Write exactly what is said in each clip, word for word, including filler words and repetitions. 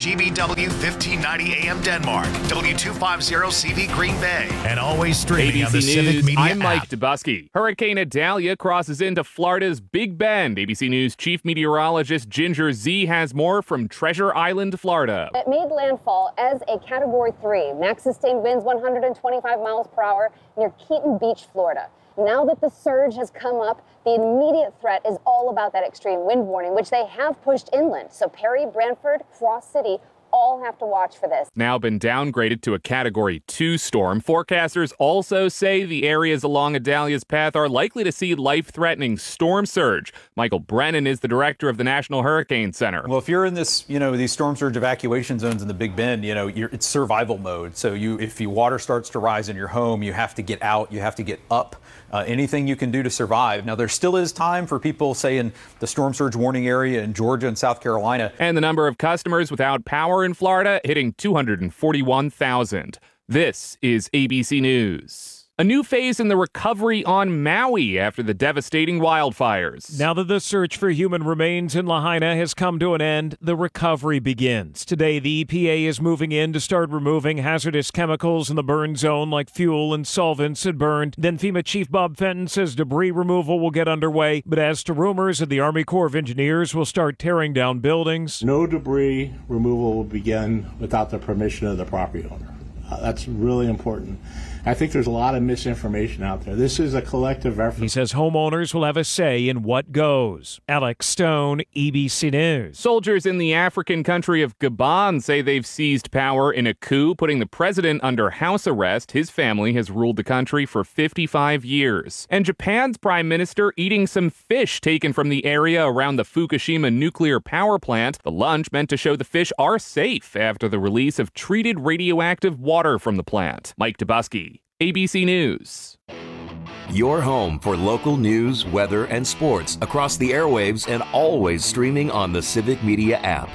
G B W fifteen ninety A M Denmark, W two fifty C V Green Bay, and always streaming on the Civic Media I'm Mike app. Dubusky. Hurricane Idalia crosses into Florida's Big Bend. A B C News chief meteorologist Ginger Zee has more from Treasure Island, Florida. It made landfall as a Category three. Max sustained winds one hundred twenty-five miles per hour near Keaton Beach, Florida. Now that the surge has come up, the immediate threat is all about that extreme wind warning, which they have pushed inland. So Perry, Brantford, Cross City all have to watch for this. Now been downgraded to a Category two storm. Forecasters also say the areas along Idalia's path are likely to see life-threatening storm surge. Michael Brennan is the director of the National Hurricane Center. Well, if you're in this, you know, these storm surge evacuation zones in the Big Bend, you know, you're, it's survival mode. So you, if your water starts to rise in your home, you have to get out, you have to get up. Uh, anything you can do to survive. Now, there still is time for people, say, in the storm surge warning area in Georgia and South Carolina. And the number of customers without power in Florida hitting two hundred forty-one thousand. This is A B C News. A new phase in the recovery on Maui after the devastating wildfires. Now that the search for human remains in Lahaina has come to an end, the recovery begins. Today, the E P A is moving in to start removing hazardous chemicals in the burn zone like fuel and solvents had burned. Then FEMA Chief Bob Fenton says debris removal will get underway. But as to rumors that the Army Corps of Engineers will start tearing down buildings, no debris removal will begin without the permission of the property owner. Uh, that's really important. I think there's a lot of misinformation out there. This is a collective effort. He says homeowners will have a say in what goes. Alex Stone, A B C News. Soldiers in the African country of Gabon say they've seized power in a coup, putting the president under house arrest. His family has ruled the country for fifty-five years. And Japan's prime minister eating some fish taken from the area around the Fukushima nuclear power plant. The lunch meant to show the fish are safe after the release of treated radioactive water from the plant. Mike Dubusky, A B C News. Your home for local news, weather, and sports across the airwaves and always streaming on the Civic Media app.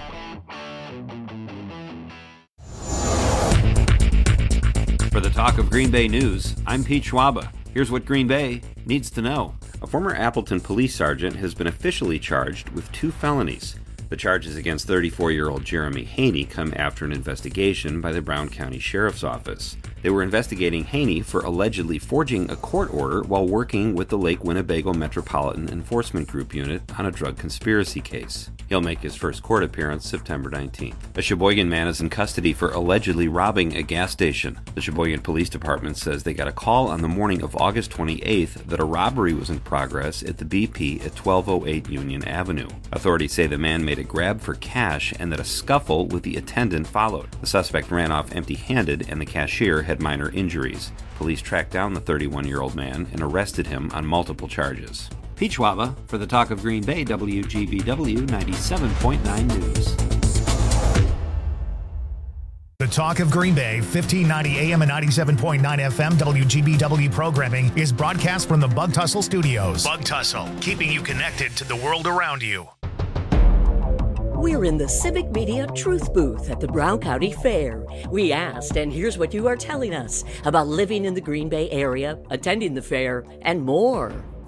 For the Talk of Green Bay News, I'm Pete Schwaba. Here's what Green Bay needs to know. A former Appleton police sergeant has been officially charged with two felonies. The charges against thirty-four-year-old Jeremy Haney come after an investigation by the Brown County Sheriff's Office. They were investigating Haney for allegedly forging a court order while working with the Lake Winnebago Metropolitan Enforcement Group unit on a drug conspiracy case. He'll make his first court appearance September nineteenth. A Sheboygan man is in custody for allegedly robbing a gas station. The Sheboygan Police Department says they got a call on the morning of August twenty-eighth that a robbery was in progress at the B P at twelve oh eight Union Avenue. Authorities say the man made a grab for cash and that a scuffle with the attendant followed. The suspect ran off empty-handed and the cashier had minor injuries. Police tracked down the thirty-one-year-old man and arrested him on multiple charges. Pete Schwaba for the Talk of Green Bay, W G B W ninety-seven point nine News. The Talk of Green Bay, fifteen ninety A M and ninety-seven point nine F M W G B W programming is broadcast from the Bug Tussle Studios. Bug Tussle, keeping you connected to the world around you. We're in the Civic Media Truth Booth at the Brown County Fair. We asked, and here's what you are telling us about living in the Green Bay area, attending the fair, and more.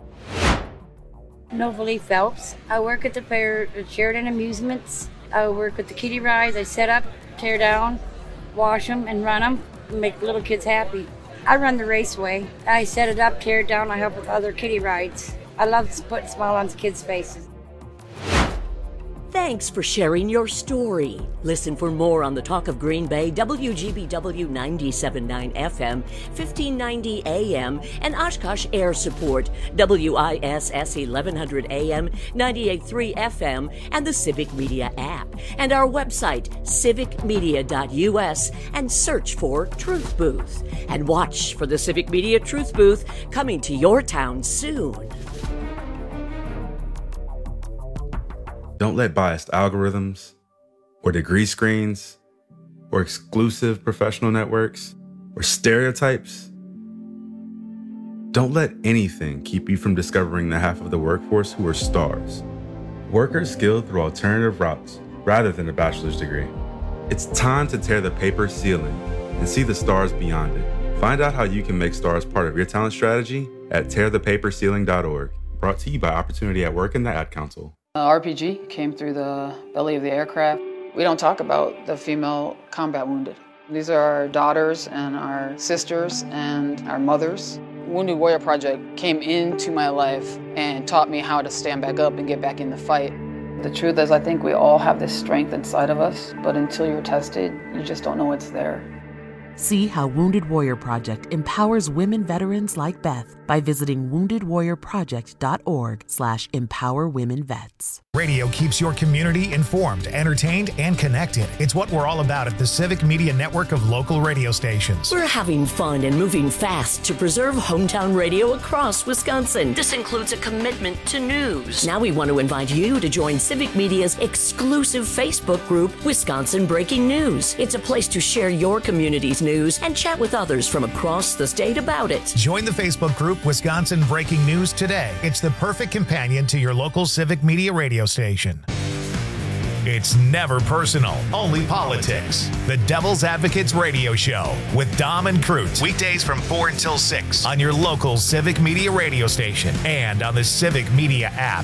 Novalee Phelps. I work at the fair at Sheridan Amusements. I work with the kiddie rides. I set up, tear down, wash them, and run them, and make little kids happy. I run the raceway. I set it up, tear it down. I help with other kiddie rides. I love putting a smile on kids' faces. Thanks for sharing your story. Listen for more on the Talk of Green Bay, W G B W ninety-seven point nine F M, fifteen ninety A M, and Oshkosh Air Support, W I S S eleven hundred A M, ninety-eight point three F M, and the Civic Media app. And our website, civic media dot U S, and search for Truth Booth. And watch for the Civic Media Truth Booth coming to your town soon. Don't let biased algorithms, or degree screens, or exclusive professional networks, or stereotypes. Don't let anything keep you from discovering the half of the workforce who are stars. Workers skilled through alternative routes rather than a bachelor's degree. It's time to tear the paper ceiling and see the stars beyond it. Find out how you can make stars part of your talent strategy at tear the paper ceiling dot org. Brought to you by Opportunity at Work and the Ad Council. Uh, R P G came through the belly of the aircraft. We don't talk about the female combat wounded. These are our daughters and our sisters and our mothers. Wounded Warrior Project came into my life and taught me how to stand back up and get back in the fight. The truth is, I think we all have this strength inside of us, but until you're tested, you just don't know it's there. See how Wounded Warrior Project empowers women veterans like Beth by visiting wounded warrior project dot org slash empower women vets. Radio keeps your community informed, entertained, and connected. It's what we're all about at the Civic Media Network of local radio stations. We're having fun and moving fast to preserve hometown radio across Wisconsin. This includes a commitment to news. Now we want to invite you to join Civic Media's exclusive Facebook group, Wisconsin Breaking News. It's a place to share your community's news and chat with others from across the state about it. Join the Facebook group Wisconsin Breaking News today. It's the perfect companion to your local Civic Media radio station. It's never personal, only politics. The Devil's Advocates Radio Show with Dom and Cruz. Weekdays from four until six on your local Civic Media radio station and on the Civic Media app.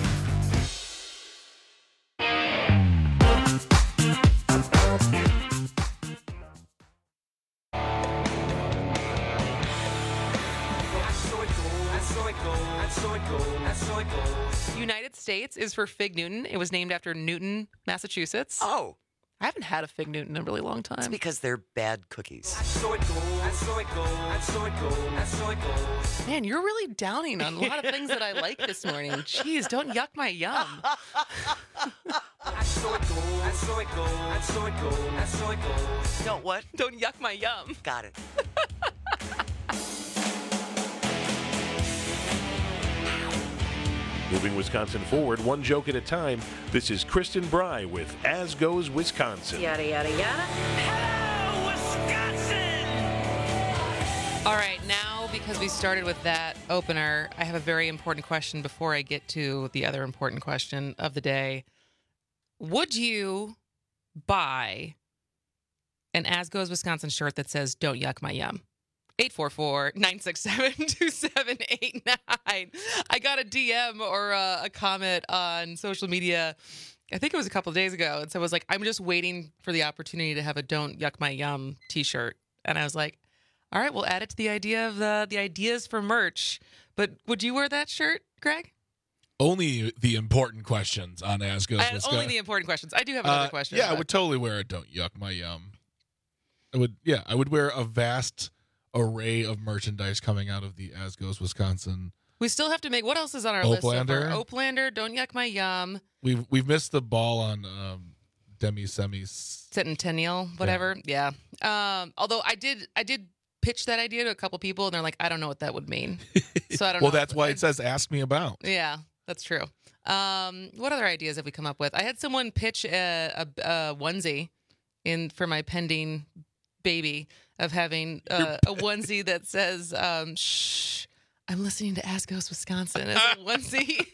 United States is for Fig Newton. It was named after Newton, Massachusetts. Oh. I haven't had a Fig Newton in a really long time. It's because they're bad cookies. Man, you're really downing on a lot of things that I like this morning. Jeez, don't yuck my yum. Don't what? Don't yuck my yum. Got it. Moving Wisconsin forward, one joke at a time. This is Kristen Bry with As Goes Wisconsin. Yada, yada, yada. Hello, Wisconsin! All right, now because we started with that opener, I have a very important question before I get to the other important question of the day. Would you buy an As Goes Wisconsin shirt that says, "Don't yuck my yum"? eight four four, nine six seven, two seven eight nine. I got a D M or a, a comment on social media, I think it was a couple of days ago, and so I was like, I'm just waiting for the opportunity to have a "Don't Yuck My Yum" t-shirt. And I was like, all right, we'll add it to the idea of the, the ideas for merch. But would you wear that shirt, Greg? Only the important questions on As Goes I, Wisconsin. Only the important questions. I do have another uh, question. Yeah, but... I would totally wear a "Don't Yuck My Yum." I would, yeah, I would wear a vast array of merchandise coming out of the As Goes Wisconsin. We still have to make, what else is on our list so far? Oplander, Don't Yuck My Yum. We've we've missed the ball on um, Demi Semi's Centennial, whatever. Yeah. yeah. Um, although I did I did pitch that idea to a couple people, and they're like, I don't know what that would mean. So I don't well, know. Well, that's why it says "Ask me about." Yeah, that's true. Um, what other ideas have we come up with? I had someone pitch a, a, a onesie in for my pending baby of having uh, a onesie that says, um, "Shh, I'm listening to As Goes Wisconsin" as a onesie.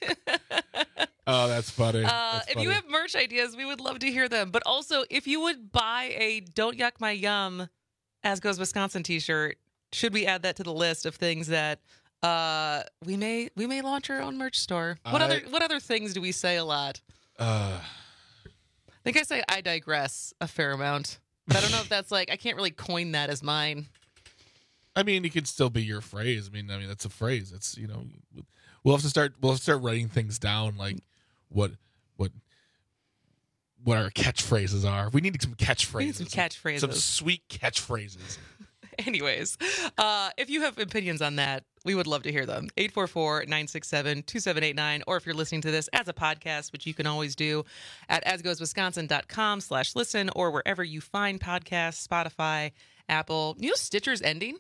Oh, that's funny. Uh, that's if funny. you have merch ideas, we would love to hear them. But also, if you would buy a "Don't Yuck My Yum" As Goes Wisconsin t-shirt, should we add that to the list of things that uh, we may we may launch our own merch store? What I, other what other things do we say a lot? Uh, I think I say "I digress" a fair amount. But I don't know if that's like, I can't really coin that as mine. I mean, it could still be your phrase. I mean, I mean that's a phrase. It's, you know, we'll have to start. We'll have to start writing things down, like what, what, what our catchphrases are. We need some catchphrases. We need some catchphrases. Some sweet catchphrases. Anyways, uh, if you have opinions on that, we would love to hear them. eight four four, nine six seven, two seven eight nine. Or if you're listening to this as a podcast, which you can always do at asgoeswisconsin.com slash listen or wherever you find podcasts, Spotify, Apple. You know Stitcher's ending?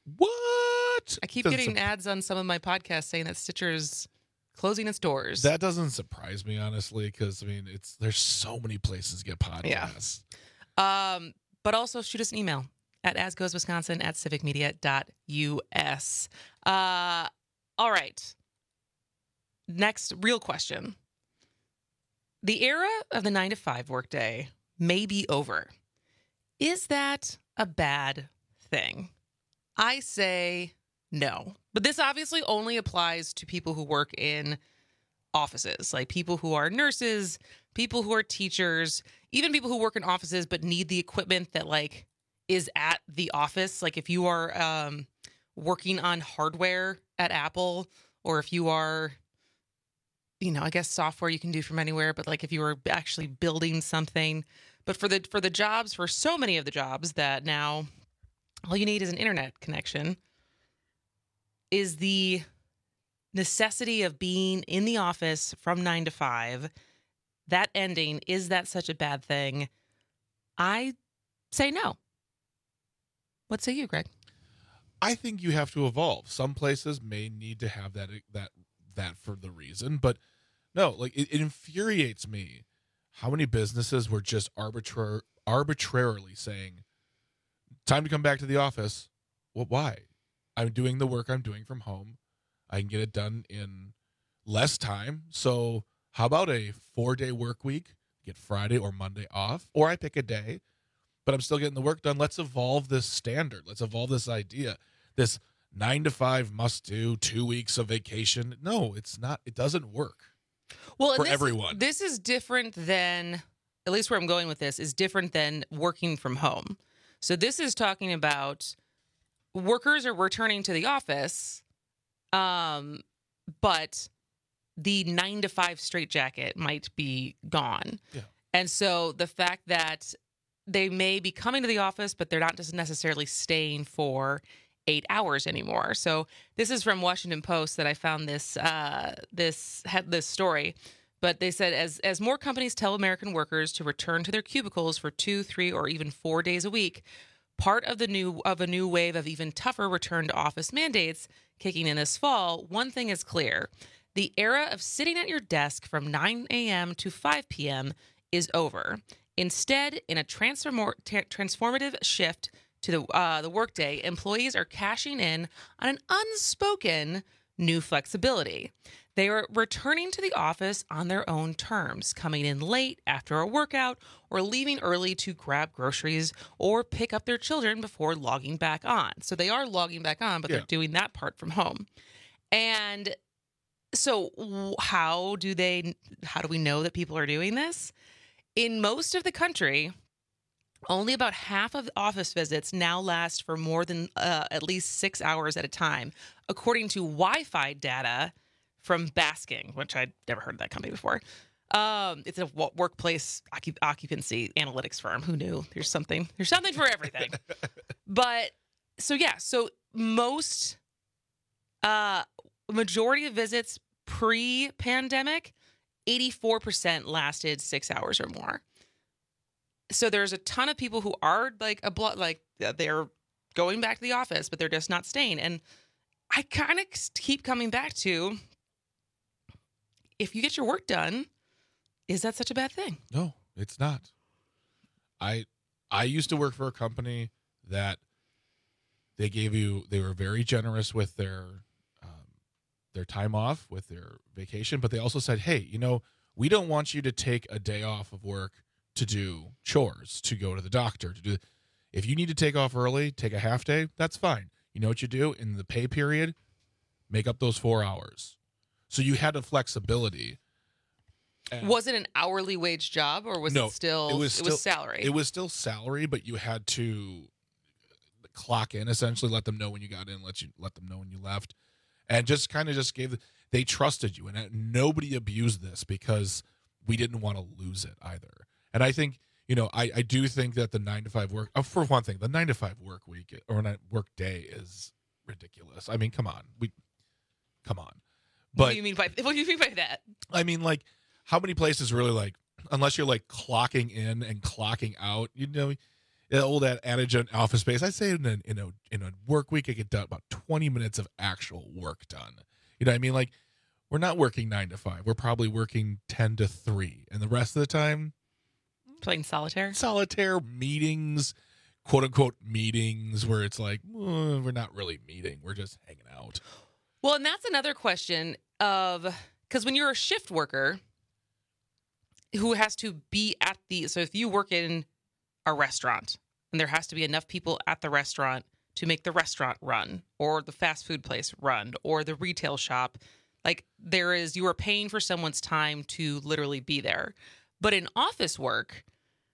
What? I keep Doesn't getting sup- ads on some of my podcasts saying that Stitcher's closing its doors. That doesn't surprise me, honestly, because, I mean, it's there's so many places to get podcasts. Yeah. Um, but also shoot us an email at asgoeswisconsin at civicmedia dot u s. Uh, all right. Next real question. The era of the nine to five workday may be over. Is that a bad thing? I say no. But this obviously only applies to people who work in offices, like people who are nurses, people who are teachers. even people who work in offices but need the equipment that like is at the office. Like if you are um, working on hardware at Apple, or if you are, you know, I guess software you can do from anywhere, but like if you were actually building something, but for the for the jobs, for so many of the jobs that now all you need is an internet connection, is the necessity of being in the office from nine to five, that ending, is that such a bad thing? I say no. What say you, Greg? I think you have to evolve. Some places may need to have that that that for the reason, but no, like it, it infuriates me how many businesses were just arbitrar- arbitrarily saying, time to come back to the office. Well, why? I'm doing the work I'm doing from home. I can get it done in less time. So how about a four-day work week, get Friday or Monday off, or I pick a day, but I'm still getting the work done. Let's evolve this standard. Let's evolve this idea, this nine to five must do, two weeks of vacation. No, it's not. It doesn't work well, for this, everyone. This is different than, at least where I'm going with this, is different than working from home. So this is talking about workers are returning to the office, um, but the nine to five straitjacket might be gone. Yeah. And so the fact that they may be coming to the office, but they're not just necessarily staying for eight hours anymore. So this is from Washington Post that I found this uh, this had this story. But they said as as more companies tell American workers to return to their cubicles for two, three, or even four days a week, part of the new of a new wave of even tougher return to office mandates kicking in this fall, one thing is clear. The era of sitting at your desk from nine a.m. to five p.m. is over. Instead, in a transform- transformative shift to the uh, the workday, employees are cashing in on an unspoken new flexibility. They are returning to the office on their own terms, coming in late after a workout, or leaving early to grab groceries or pick up their children before logging back on. So they are logging back on, but Yeah. they're doing that part from home. And so how do they, how do we know that people are doing this? In most of the country, only about half of office visits now last for more than uh, at least six hours at a time, according to Wi-Fi data from Basking, which I'd never heard of that company before. Um, it's a w- workplace occup- occupancy analytics firm. Who knew? There's something. There's something for everything. But so yeah, so most uh, majority of visits pre-pandemic, eighty-four percent lasted six hours or more. So there's a ton of people who are like a blo- like they're going back to the office, but they're just not staying. And I kind of keep coming back to, if you get your work done, is that such a bad thing? No, it's not. I I used to work for a company that they gave you, they were very generous with their um, their time off, with their vacation, but they also said, hey, you know, we don't want you to take a day off of work to do chores, to go to the doctor, to do. If you need to take off early, take a half day, that's fine. You know what you do in the pay period? Make up those four hours. So you had a flexibility. And was it an hourly wage job, or was no, it still, it was, still, it was salary? It was still salary, but you had to clock in, essentially, let them know when you got in, let you let them know when you left, and just kind of just gave the, they trusted you, and nobody abused this because we didn't want to lose it either. And I think, you know, I, I do think that the nine to five work, oh, for one thing, the nine to five work week or nine work day is ridiculous. I mean, come on, we, come on. But what do you mean by what do you mean by that? I mean, like, how many places really, like, unless you're like clocking in and clocking out, you know, the old adage in office space, I'd say in a, in a in a work week, I get done about twenty minutes of actual work done. You know what I mean? Like, we're not working nine to five. We're probably working ten to three, and the rest of the time, playing solitaire, solitaire meetings, quote unquote meetings, where it's like, well, we're not really meeting, we're just hanging out. Well, and that's another question of, because when you're a shift worker who has to be at the, so if you work in a restaurant and there has to be enough people at the restaurant to make the restaurant run, or the fast food place run, or the retail shop, like there is, you are paying for someone's time to literally be there. But in office work,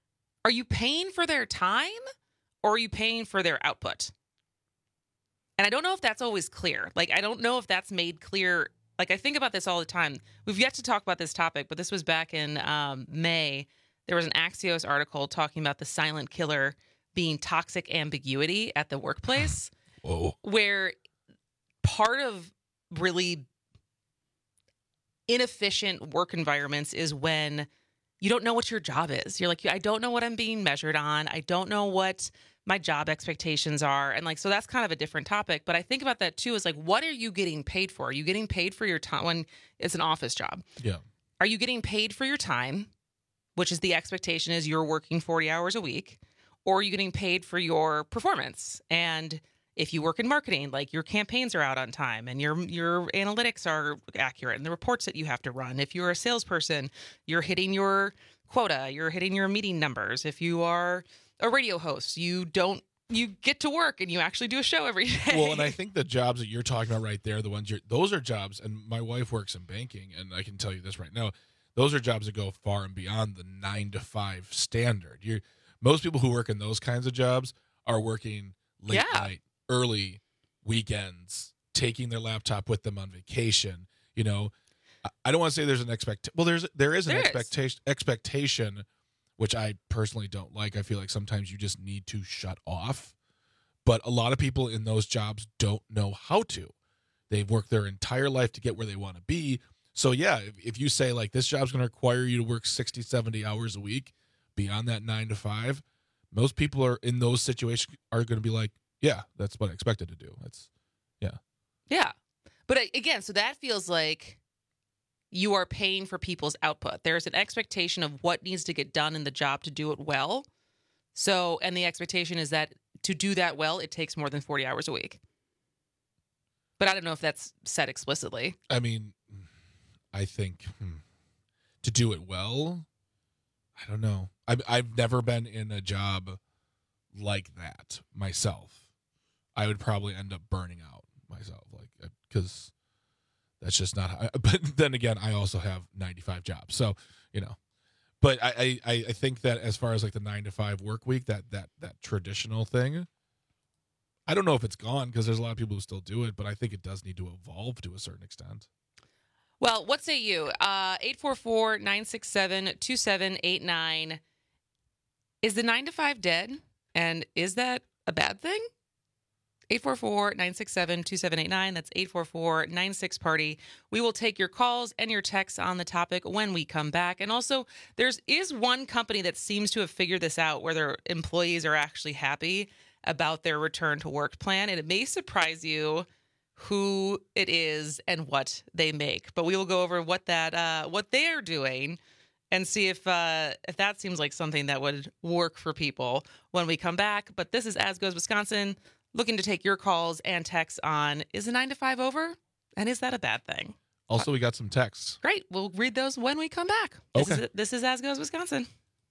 Are you paying for their time or are you paying for their output? And I don't know if that's always clear. Like, I don't know if that's made clear. Like, I think about this all the time. We've yet to talk about this topic, but this was back in um, May. There was an Axios article talking about the silent killer being toxic ambiguity at the workplace. Whoa. Where part of really inefficient work environments is when you don't know what your job is. You're like, I don't know what I'm being measured on. I don't know what my job expectations are. And like, so that's kind of a different topic. But I think about that too, is like, what are you getting paid for? Are you getting paid for your time when it's an office job? Yeah. Are you getting paid for your time, which is the expectation is you're working forty hours a week, or are you getting paid for your performance? And if you work in marketing, like your campaigns are out on time and your your analytics are accurate and the reports that you have to run. If you're a salesperson, you're hitting your quota, you're hitting your meeting numbers. If you are a radio host, you don't you get to work and you actually do a show every day. Well, and I think the jobs that you're talking about right there, the ones you're those are jobs, and my wife works in banking, and I can tell you this right now, those are jobs that go far and beyond the nine to five standard. You're most people who work in those kinds of jobs are working late Yeah. night, early weekends, taking their laptop with them on vacation. You know, I- I don't want to say there's an expect. Well, there's there is an There is. expectation expectation, which I personally don't like. I feel like sometimes you just need to shut off. But a lot of people in those jobs don't know how to. They've worked their entire life to get where they want to be. So yeah, if, if you say like this job's going to require you to work sixty, seventy hours a week beyond that nine to five, most people are in those situations are going to be like, yeah, that's what I expected to do. That's, yeah. Yeah. But I- again, so that feels like you are paying for people's output. There's an expectation of what needs to get done in the job to do it well. So, and the expectation is that to do that well, it takes more than forty hours a week. But I don't know if that's said explicitly. I mean, I think hmm, to do it well, I don't know. I've, I've never been in a job like that myself. I would probably end up burning out myself, like, because that's just not how, but then again, I also have ninety-five jobs. So, you know, but I, I, I think that as far as like the nine to five work week, that, that, that traditional thing, I don't know if it's gone because there's a lot of people who still do it, but I think it does need to evolve to a certain extent. Well, what say you? Uh, eight four four, nine six seven, two seven eight nine. Is the nine to five dead? And is that a bad thing? eight four four, nine six seven, two seven eight nine. That's eight four four, nine six party. We will take your calls and your texts on the topic when we come back. And also, there's is one company that seems to have figured this out where their employees are actually happy about their return to work plan. And it may surprise you who it is and what they make. But we will go over what that uh, what they are doing and see if uh, if that seems like something that would work for people when we come back. But this is As Goes Wisconsin, looking to take your calls and texts on, is the nine to five over? And is that a bad thing? Also, we got some texts. Great. We'll read those when we come back. This Okay. is this is As Goes Wisconsin.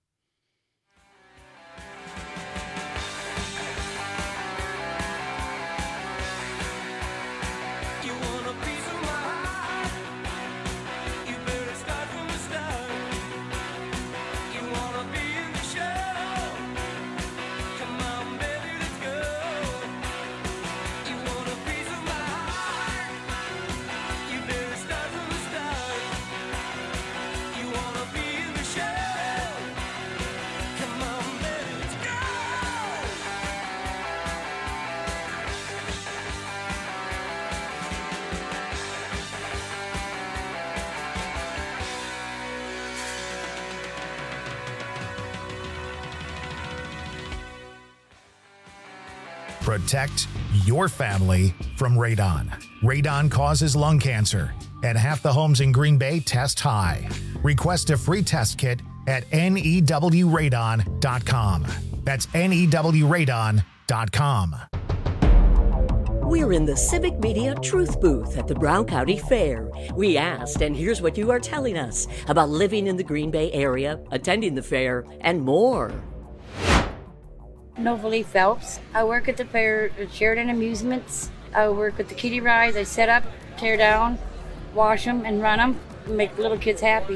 Protect your family from radon. Radon causes lung cancer, and half the homes in Green Bay test high. Request a free test kit at N E W radon dot com. That's N E W radon dot com. We're in the Civic Media Truth Booth at the Brown County Fair. We asked, and here's what you are telling us about living in the Green Bay area, attending the fair, and more. Novalee Phelps. I work at the fair at Sheridan Amusements. I work with the kiddie rides. I set up, tear down, wash them, and run them, and make little kids happy.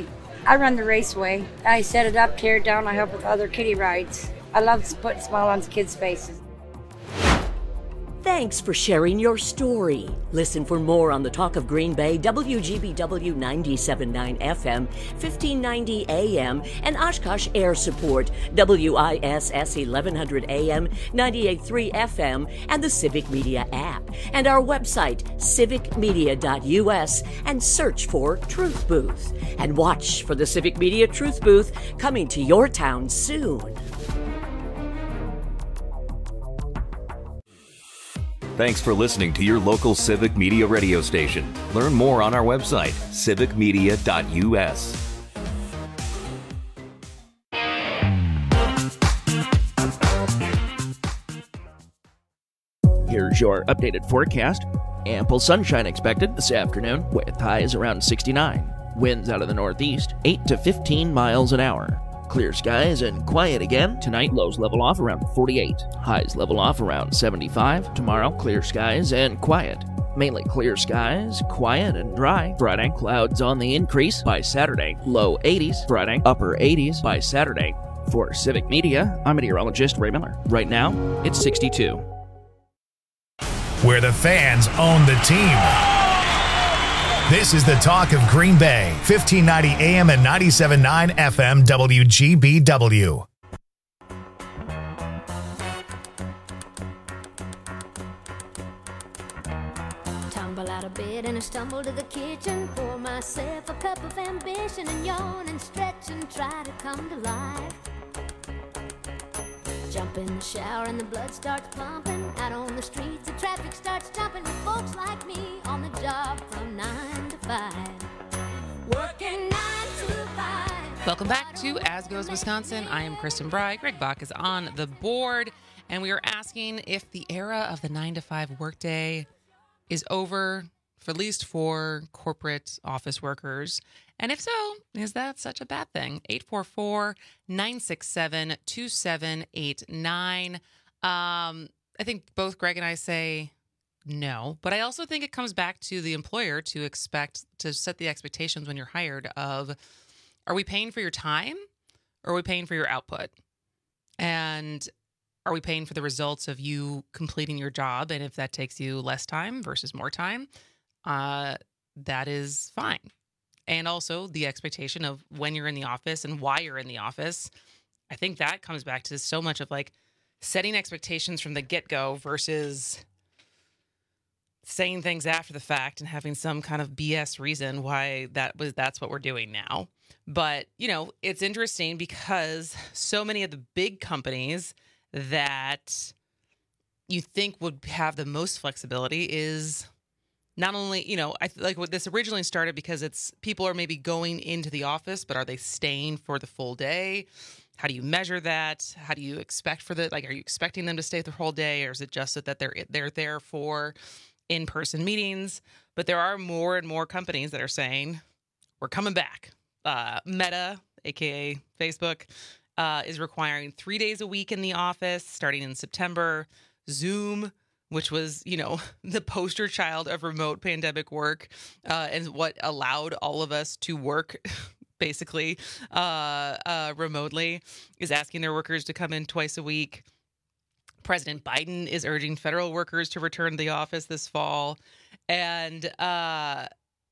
I run the raceway. I set it up, tear it down. I help with other kiddie rides. I love putting a smile on kids' faces. Thanks for sharing your story. Listen for more on the Talk of Green Bay, W G B W ninety-seven point nine F M, fifteen ninety A M, and Oshkosh Air Support, W I S S eleven hundred A M, ninety-eight point three F M, and the Civic Media app. And our website, civic media dot U S, and search for Truth Booth. And watch for the Civic Media Truth Booth coming to your town soon. Thanks for listening to your local Civic Media radio station. Learn more on our website, civic media dot U S. Here's your updated forecast. Ample sunshine expected this afternoon with highs around sixty-nine. Winds out of the northeast, eight to fifteen miles an hour. Clear skies and quiet again. Tonight, lows level off around forty-eight. Highs level off around seventy-five. Tomorrow, clear skies and quiet. Mainly clear skies, quiet and dry. Friday, clouds on the increase. By Saturday, low eighties. Friday, upper eighties by Saturday. For Civic Media, I'm meteorologist Ray Miller. Right now, it's sixty-two. Where the fans own the team. This is the Talk of Green Bay, fifteen ninety A M and ninety-seven point nine F M W G B W. Tumble out of bed and I stumble to the kitchen, pour myself a cup of ambition and yawn and stretch and try to come to life. Jump in the shower and the blood starts pumping. Out on the streets, the traffic starts jumping with folks like me on the job from nine to five. Working nine to five. Welcome back to As Goes Wisconsin. I am Kristen Bry. Greg Bach is on the board, and we are asking if the era of the nine to five workday is over, for at least for corporate office workers. And if so, is that such a bad thing? eight four four, nine six seven, two seven eight nine. Um, I think both Greg and I say no, but I also think it comes back to the employer to expect, to set the expectations when you're hired of, are we paying for your time or are we paying for your output? And are we paying for the results of you completing your job? And if that takes you less time versus more time, uh, that is fine. And also the expectation of when you're in the office and why you're in the office. I think that comes back to so much of like setting expectations from the get-go versus saying things after the fact and having some kind of B S reason why that was that's what we're doing now. But, you know, it's interesting because so many of the big companies that you think would have the most flexibility is not only, you know, I like what this originally started because it's people are maybe going into the office, but are they staying for the full day? How do you measure that? How do you expect for the, like, are you expecting them to stay the whole day, or is it just that they're they're there for in-person meetings? But there are more and more companies that are saying we're coming back. Uh, Meta, aka Facebook, uh, is requiring three days a week in the office starting in September. Zoom, which was, you know, the poster child of remote pandemic work, uh, and what allowed all of us to work basically uh, uh, remotely, is asking their workers to come in twice a week. President Biden is urging federal workers to return to the office this fall. And uh,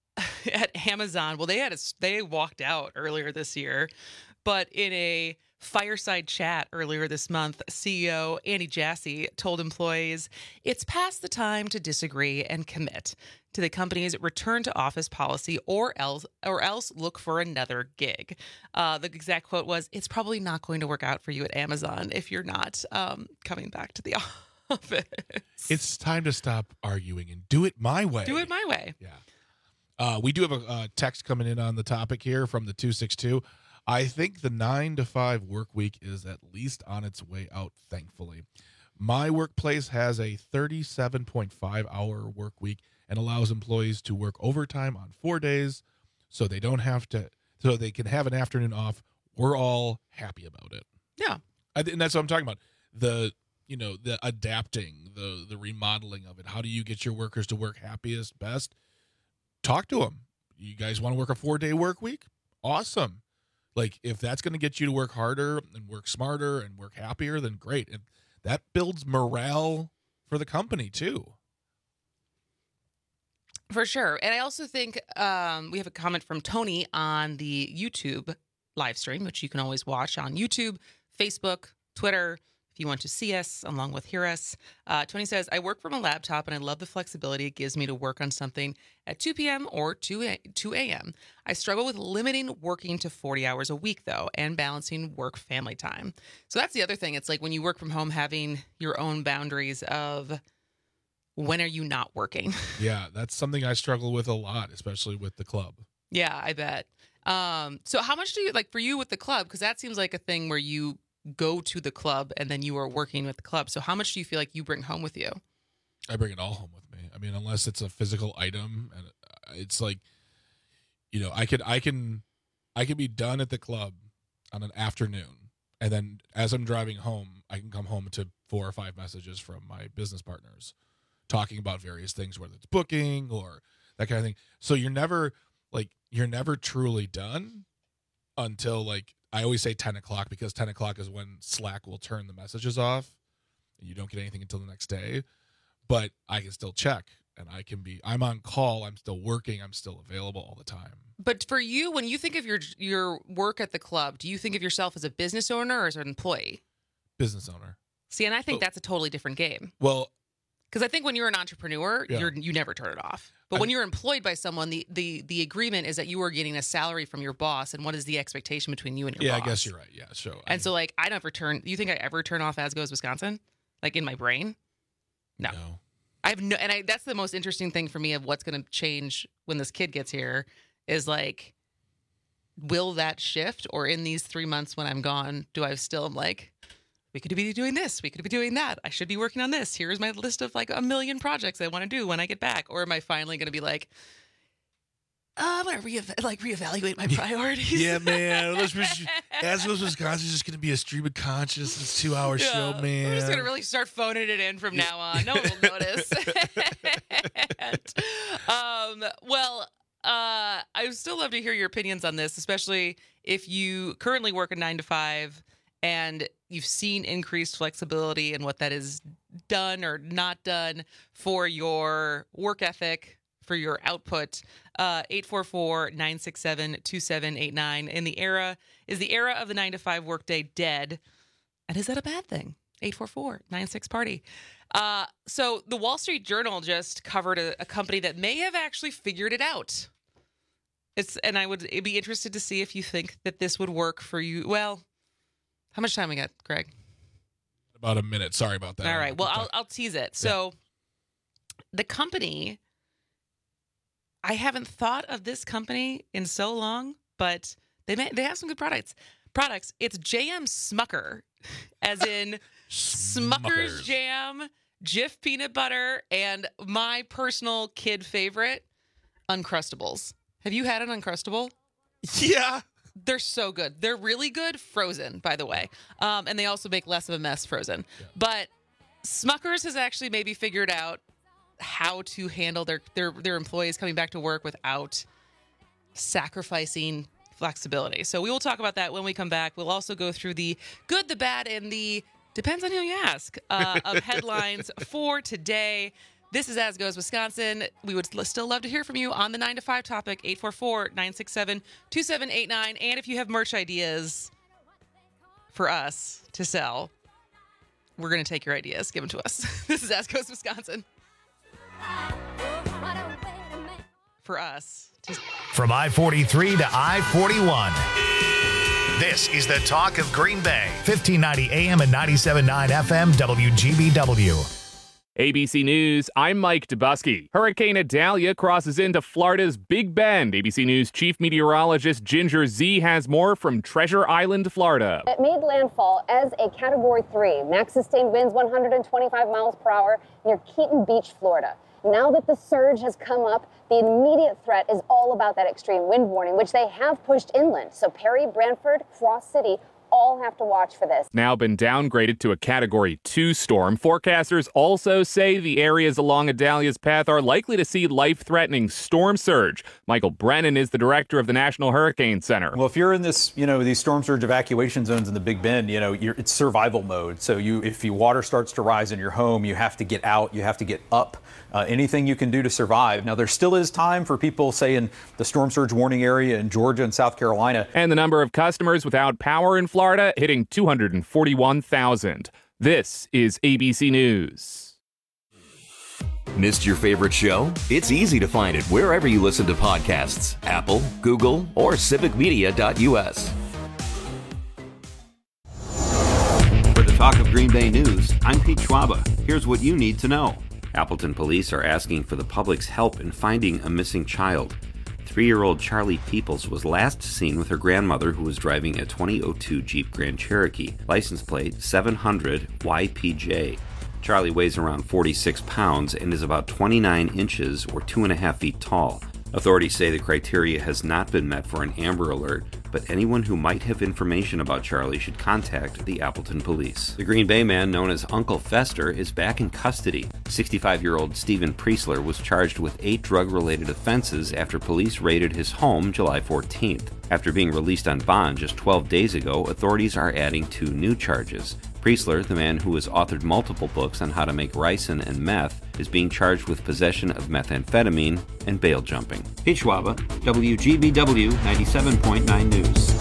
at Amazon, well, they had a, they walked out earlier this year, but in a fireside chat earlier this month, C E O Andy Jassy told employees it's past the time to disagree and commit to the company's return to office policy, or else or else look for another gig. Uh, the exact quote was, "It's probably not going to work out for you at Amazon if you're not um, coming back to the office." It's time to stop arguing and do it my way. Do it my way. Yeah. Uh, we do have a, a text coming in on the topic here from the two six two. I think the nine to five work week is at least on its way out, thankfully. My workplace has a thirty-seven point five hour work week and allows employees to work overtime on four days so they don't have to, so they can have an afternoon off. We're all happy about it. Yeah. And that's what I'm talking about. The, you know, the adapting, the, the remodeling of it. How do you get your workers to work happiest, best? Talk to them. You guys want to work a four day work week? Awesome. Like, if that's going to get you to work harder and work smarter and work happier, then great. And that builds morale for the company, too. For sure. And I also think um, we have a comment from Tony on the YouTube live stream, which you can always watch on YouTube, Facebook, Twitter, if you want to see us along with hear us. Uh, Tony says, I work from a laptop and I love the flexibility it gives me to work on something at two p.m. or two a.m. I struggle with limiting working to forty hours a week, though, and balancing work-family time. So that's the other thing. It's like when you work from home, having your own boundaries of when are you not working? Yeah, that's something I struggle with a lot, especially with the club. Yeah, I bet. Um, so how much do you, like for you with the club, because that seems like a thing where you go to the club and then you are working with the club. So how much do you feel like you bring home with you? I bring it all home with me. I mean, unless it's a physical item, and it's like, you know, I could, I can, I can be done at the club on an afternoon, and then as I'm driving home, I can come home to four or five messages from my business partners talking about various things, whether it's booking or that kind of thing. So you're never like, you're never truly done until like, I always say ten o'clock, because ten o'clock is when Slack will turn the messages off and you don't get anything until the next day. But I can still check, and I can be, I'm on call, I'm still working, I'm still available all the time. But for you, when you think of your your work at the club, do you think of yourself as a business owner or as an employee? Business owner. See, and I think oh. that's a totally different game. Well, because I think when you're an entrepreneur, yeah. you're you never turn it off. But I, when you're employed by someone, the, the the agreement is that you are getting a salary from your boss, and what is the expectation between you and your yeah, boss? Yeah, I guess you're right. Yeah, sure. And I mean, so, like, I never turn. You think I ever turn off As Goes Wisconsin? Like in my brain? No. no. I have no, and I, that's the most interesting thing for me of what's going to change when this kid gets here is like, will that shift, or in these three months when I'm gone, do I still am like, we could be doing this, we could be doing that, I should be working on this. Here's my list of like a million projects I want to do when I get back. Or am I finally going to be like, oh, I'm going to re like reevaluate my priorities? Yeah, man. As Goes Wisconsin is just going to be a stream of consciousness, two hour yeah. show, man. We're just going to really start phoning it in from now on. No one will notice. and, um, well, uh, I would still love to hear your opinions on this, especially if you currently work a nine to five and you've seen increased flexibility and what that is done or not done for your work ethic, for your output. Uh, eight four four, nine six seven, two seven eight nine. In the era, is the era of the nine to five workday dead? And is that a bad thing? eight four four, nine six party. Uh, so the Wall Street Journal just covered a, a company that may have actually figured it out. It's and I would be interested to see if you think that this would work for you. Well, how much time we got, Greg? About a minute. Sorry about that. All right. Well, I'll I'll tease it. So yeah. the company, I haven't thought of this company in so long, but they may, they have some good products. Products. It's J M Smucker, as in Smucker's, Smucker's Jam, Jif peanut butter, and my personal kid favorite, Uncrustables. Have you had an Uncrustable? Yeah. They're so good. They're really good frozen, by the way. Um, and they also make less of a mess frozen. Yeah. But Smucker's has actually maybe figured out how to handle their, their, their employees coming back to work without sacrificing flexibility. So we will talk about that when we come back. We'll also go through the good, the bad, and the depends on who you ask uh, of headlines for today. This is As Goes Wisconsin. We would still love to hear from you on the nine to five topic, eight four four, nine six seven, two seven eight nine. And if you have merch ideas for us to sell, we're going to take your ideas. Give them to us. This is As Goes Wisconsin. For us. To- From I forty-three to I forty-one. This is the talk of Green Bay. fifteen ninety A M and ninety-seven point nine F M W G B W. A B C News, I'm Mike Dubusky. Hurricane Idalia crosses into Florida's Big Bend. A B C News chief meteorologist Ginger Z has more from Treasure Island, Florida. It made landfall as a Category three. Max sustained winds one hundred twenty-five miles per hour near Keaton Beach, Florida. Now that the surge has come up, the immediate threat is all about that extreme wind warning, which they have pushed inland. So Perry, Brantford, Cross City, all have to watch for this. Now been downgraded to a Category two storm. Forecasters also say the areas along Idalia's path are likely to see life-threatening storm surge. Michael Brennan is the director of the National Hurricane Center. Well, if you're in this, you know, these storm surge evacuation zones in the Big Bend, you know, you're, it's survival mode. So you, if your water starts to rise in your home, you have to get out, you have to get up. Uh, anything you can do to survive. Now, there still is time for people, say, in the storm surge warning area in Georgia and South Carolina. And the number of customers without power in Florida hitting two hundred forty-one thousand. This is A B C News. Missed your favorite show? It's easy to find it wherever you listen to podcasts. Apple, Google, or civic media dot U S. For the Talk of Green Bay News, I'm Pete Schwaba. Here's what you need to know. Appleton police are asking for the public's help in finding a missing child. Three-year-old Charlie Peoples was last seen with her grandmother, who was driving a twenty oh two Jeep Grand Cherokee, license plate seven hundred Y P J. Charlie weighs around forty-six pounds and is about twenty-nine inches or two and a half feet tall. Authorities say the criteria has not been met for an Amber Alert, but anyone who might have information about Charlie should contact the Appleton police. The Green Bay man known as Uncle Fester is back in custody. sixty-five-year-old Stephen Priesler was charged with eight drug-related offenses after police raided his home July fourteenth. After being released on bond just twelve days ago, authorities are adding two new charges. Priesler, the man who has authored multiple books on how to make ricin and meth, is being charged with possession of methamphetamine and bail jumping. Pete Schwaba, W G B W ninety-seven point nine News.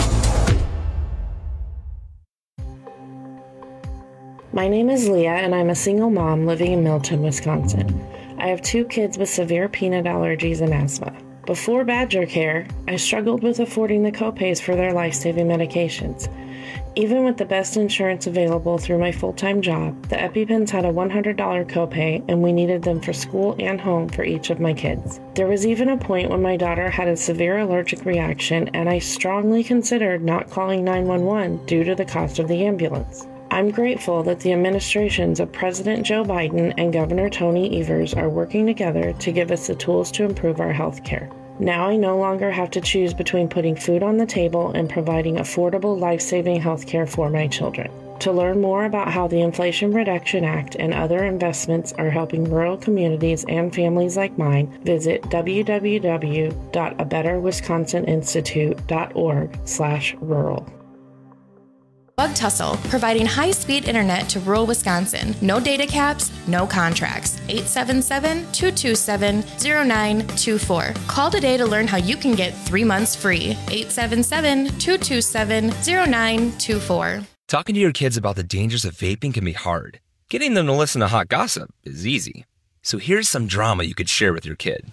My name is Leah, and I'm a single mom living in Milton, Wisconsin. I have two kids with severe peanut allergies and asthma. Before Badger Care, I struggled with affording the copays for their life-saving medications. Even with the best insurance available through my full-time job, the EpiPens had a one hundred dollars copay, and we needed them for school and home for each of my kids. There was even a point when my daughter had a severe allergic reaction, and I strongly considered not calling nine one one due to the cost of the ambulance. I'm grateful that the administrations of President Joe Biden and Governor Tony Evers are working together to give us the tools to improve our health care. Now I no longer have to choose between putting food on the table and providing affordable, life-saving health care for my children. To learn more about how the Inflation Reduction Act and other investments are helping rural communities and families like mine, visit w w w dot a better wisconsin institute dot org slash rural. Bug Tussle, providing high-speed internet to rural Wisconsin. No data caps, no contracts. eight seven seven, two two seven, zero nine two four. Call today to learn how you can get three months free. eight seven seven, two two seven, zero nine two four. Talking to your kids about the dangers of vaping can be hard. Getting them to listen to hot gossip is easy. So here's some drama you could share with your kid.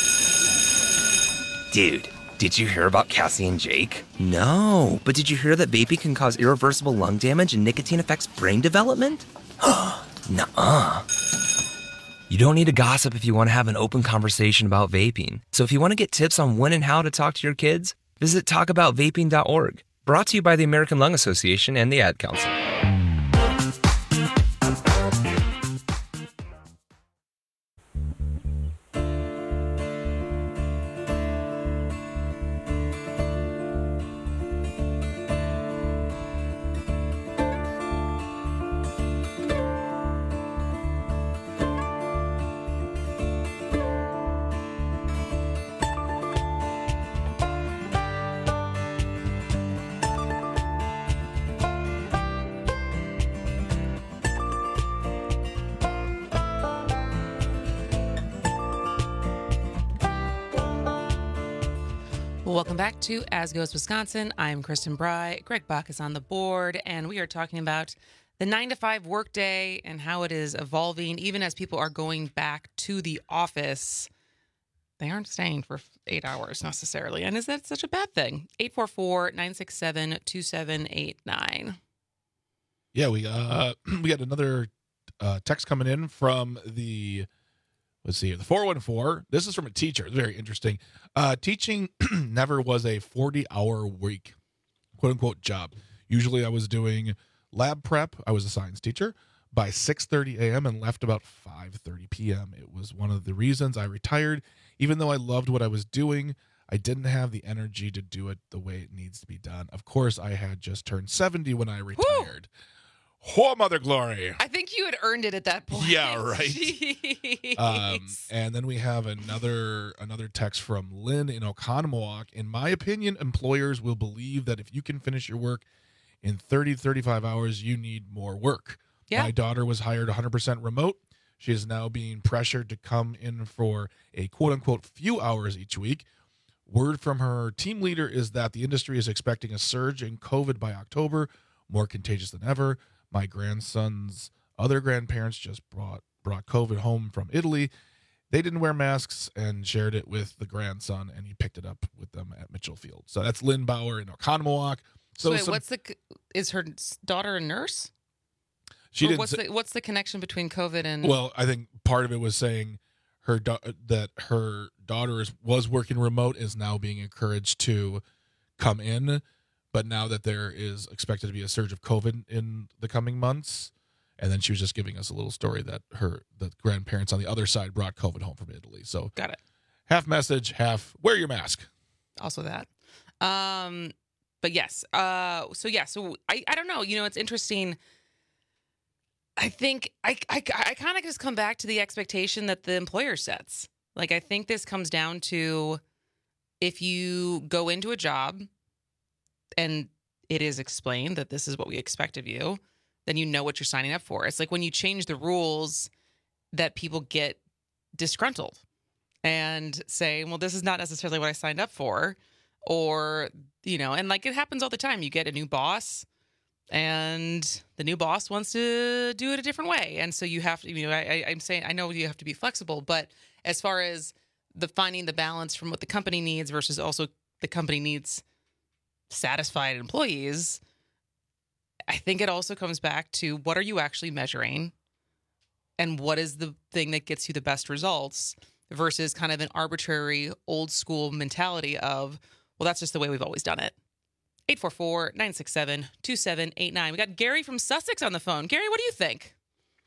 Dude, did you hear about Cassie and Jake? No, but did you hear that vaping can cause irreversible lung damage and nicotine affects brain development? Nuh-uh. You don't need to gossip if you want to have an open conversation about vaping. So if you want to get tips on when and how to talk to your kids, visit talk about vaping dot org. Brought to you by the American Lung Association and the Ad Council. Welcome back to As Goes Wisconsin. I'm Kristen Bry. Greg Bach is on the board, and we are talking about the nine to five workday and how it is evolving, even as people are going back to the office. They aren't staying for eight hours necessarily. And is that such a bad thing? eight four four, nine six seven, two seven eight nine. Yeah, we uh we got another uh, text coming in from the, let's see, the four one four. This is from a teacher. It's very interesting. Uh, teaching never was a forty-hour week, quote-unquote, job. Usually I was doing lab prep. I was a science teacher by six thirty a.m. and left about five thirty p.m. It was one of the reasons I retired. Even though I loved what I was doing, I didn't have the energy to do it the way it needs to be done. Of course, I had just turned seventy when I retired. Oh, Mother Glory. I think you had earned it at that point. Yeah, right. Jeez. Um, and then we have another another text from Lynn in Oconomowoc. In my opinion, employers will believe that if you can finish your work in thirty to thirty-five hours, you need more work. Yeah. My daughter was hired one hundred percent remote. She is now being pressured to come in for a quote-unquote few hours each week. Word from her team leader is that the industry is expecting a surge in COVID by October, more contagious than ever. My grandson's other grandparents just brought brought COVID home from Italy. They didn't wear masks and shared it with the grandson, and he picked it up with them at Mitchell Field. So that's Lynn Bauer in Oconomowoc. So, So wait, some- what's the is her daughter a nurse? She Or didn't what's say- the what's the connection between COVID and Well, I think part of it was saying her da- that her daughter is, was working remote, is now being encouraged to come in, but now that there is expected to be a surge of COVID in the coming months, and then she was just giving us a little story that her the grandparents on the other side brought COVID home from Italy. So got it. Half message, half wear your mask. Also that. Um, but yes. Uh, so yeah. So I I don't know. You know, it's interesting. I think I, I, I kind of just come back to the expectation that the employer sets. Like, I think this comes down to if you go into a job and it is explained that this is what we expect of you, then you know what you're signing up for. It's like when you change the rules that people get disgruntled and say, well, this is not necessarily what I signed up for. Or, you know, and like it happens all the time. You get a new boss and the new boss wants to do it a different way. And so you have to, you know, I, I'm saying, I know you have to be flexible, but as far as the finding the balance from what the company needs versus also the company needs satisfied employees, I think it also comes back to what are you actually measuring and what is the thing that gets you the best results versus kind of an arbitrary old school mentality of, well, that's just the way we've always done it. eight four four, nine six seven, two seven eight nine. We got Gary from Sussex on the phone. Gary, what do you think?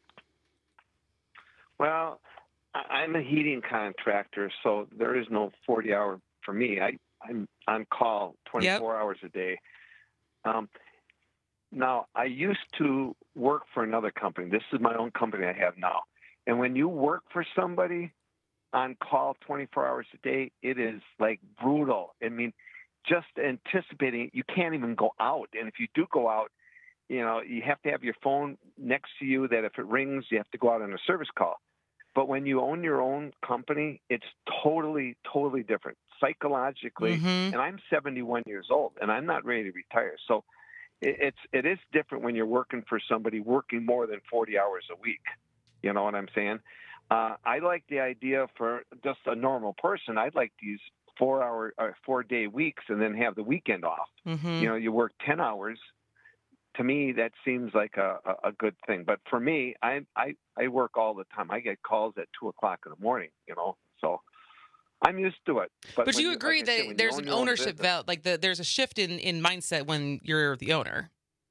Well, I- I'm a heating contractor, so there is no forty hour for me. I, I'm on call twenty-four Yep. hours a day. Um, now, I used to work for another company. This is my own company I have now. And when you work for somebody on call twenty-four hours a day, it is like brutal. I mean, just anticipating, you can't even go out. And if you do go out, you know, you have to have your phone next to you that if it rings, you have to go out on a service call. But when you own your own company, it's totally, totally different psychologically. Mhm. And I'm seventy-one years old and I'm not ready to retire. So it, it's, it is different when you're working for somebody working more than forty hours a week. You know what I'm saying? Uh, I like the idea for just a normal person. I'd like these four hour or four day weeks and then have the weekend off. Mhm. You know, you work ten hours. To me, that seems like a, a, a good thing. But for me, I, I, I work all the time. I get calls at two o'clock in the morning, you know, so I'm used to it. But, when you agree like I said, that when you there's own an your own ownership business- val like the, there's a shift in, in mindset when you're the owner.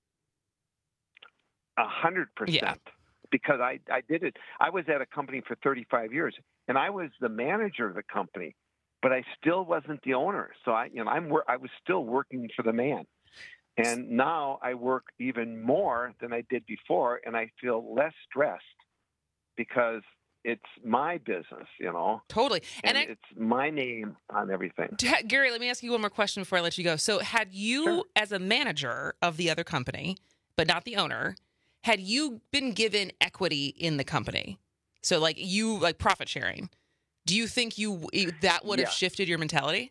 A hundred percent. Because I, I did it. I was at a company for thirty-five years and I was the manager of the company, but I still wasn't the owner. So I, you know, I'm, wor- I was still working for the man. And now I work even more than I did before. And I feel less stressed because it's my business, you know, Totally. and, And I- it's my name on everything. Ha- Gary, let me ask you one more question before I let you go. So had you, as a manager of the other company, but not the owner, had you been given equity in the company? So like you, like profit sharing, do you think you that would have Yeah. shifted your mentality?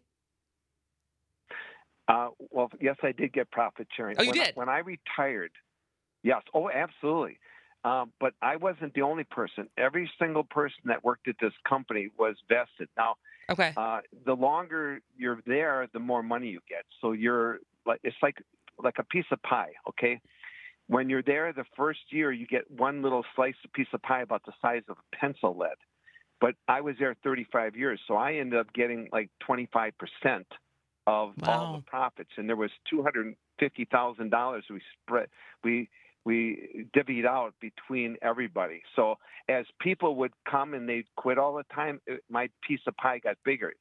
Uh, well, yes, I did get profit sharing. Oh, you when did? I, when I retired, yes. Oh, absolutely. Um, but I wasn't the only person. Every single person that worked at this company was vested. Now, okay. uh, the longer you're there, the more money you get. So you're like it's like like a piece of pie. Okay, when you're there the first year, you get one little slice of piece of pie about the size of a pencil lead. But I was there thirty-five years, so I ended up getting like twenty-five percent of all Wow. the profits, and there was two hundred fifty thousand dollars we spread we we divvied out between everybody. So as people would come and they'd quit all the time, it, my piece of pie got bigger.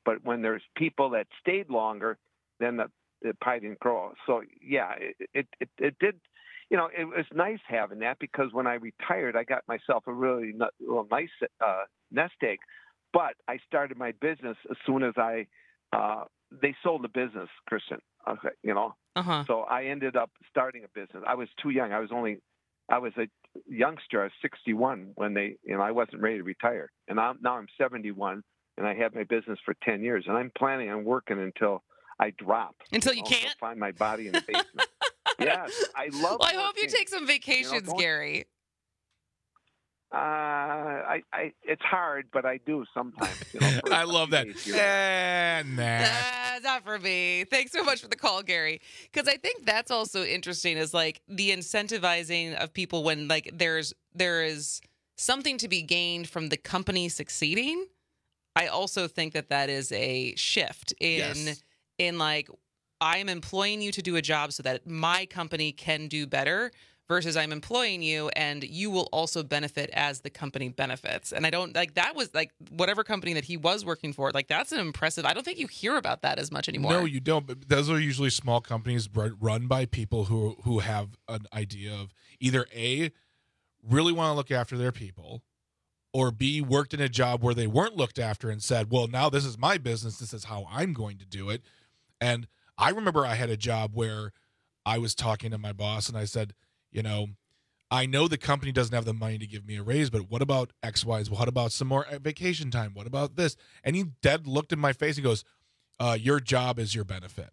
But when there's people that stayed longer, then the, the pie didn't grow. So yeah, it, it it it did. You know, it was nice having that because when I retired, I got myself a really n- little nice uh, nest egg. But I started my business as soon as I uh, they sold the business, Kristen. Okay, you know, uh-huh. So I ended up starting a business. I was too young. I was only I was a youngster. I was sixty-one when they, you know, I wasn't ready to retire. And I'm, now I'm seventy-one, and I had my business for ten years. And I'm planning on working until I drop. Until you, you know, can't? find my body in the basement. Yes, I love Well, I hope you working. take some vacations, You know, Gary. Uh, I, I, it's hard, but I do sometimes. You know, for I love that. days, you know. Eh, nah. Ah, not for me. Thanks so much for the call, Gary. Because I think that's also interesting is like the incentivizing of people when like there's there is something to be gained from the company succeeding. I also think that that is a shift in Yes. in like I'm employing you to do a job so that my company can do better versus I'm employing you and you will also benefit as the company benefits. And I don't like that was like whatever company that he was working for, like that's an impressive. I don't think you hear about that as much anymore. No, you don't. But those are usually small companies run run by people who who have an idea of either A, really want to look after their people, or B, worked in a job where they weren't looked after and said, well, now this is my business. This is how I'm going to do it. And I remember I had a job where I was talking to my boss and I said, you know, I know the company doesn't have the money to give me a raise, but what about X, Y, Z? What about some more vacation time? What about this? And he dead looked in my face and goes, uh, your job is your benefit.